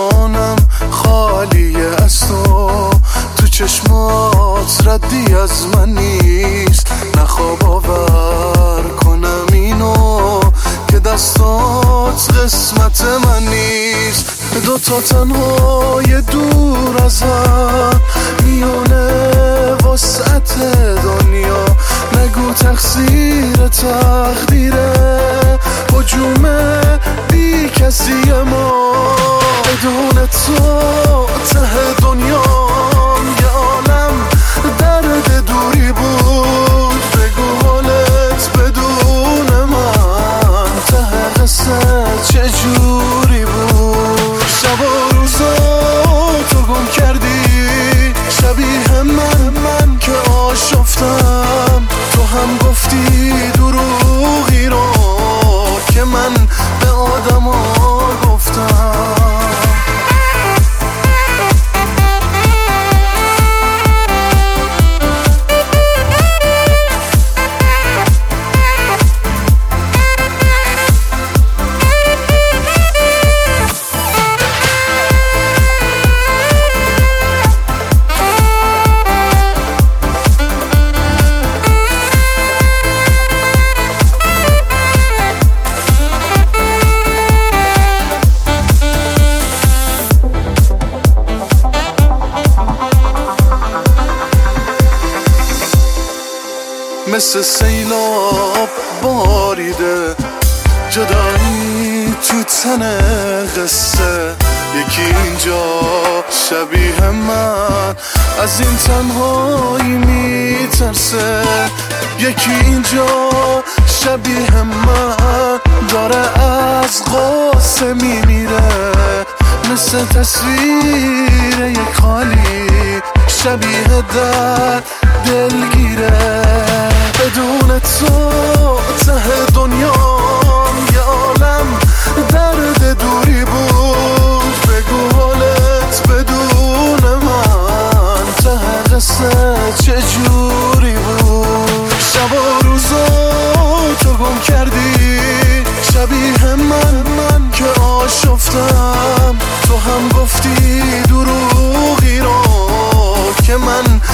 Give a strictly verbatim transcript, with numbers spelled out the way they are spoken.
جانم خالیه از تو، تو چشمات ردی از من نیست. نخواب آور کنم اینو که دستات قسمت من نیست. دو تا تنهای دور از هم میونه وسعت دنیا، نگو تقصیر تقدیره هجوم بی کسی ما. بدون تو ته دنیام یه عالم درد دوری بود. بگو حالت بدون من ته قصه چجوری بود. شب و روزا تو گم کردی شبیه من من که آشفتم. تو هم گفتی دروغی رو که من به آدما گفتم. مثل سیلاب باریده جدایی تو تن قصه. یکی اینجا شبیه من از این تنهایی میترسه. یکی اینجا شبیه من داره از غصه میمیره. مثل تصویر یک خالی شبیه در دلگیره. بدون تو ته دنیام یه عالم درد دوری بود. بگو حالت بدون من ته قصه چجوری بود. شب و روزا تو گم کردی شبیه من من که آشفتم. تو هم گفتی دروغی رو که من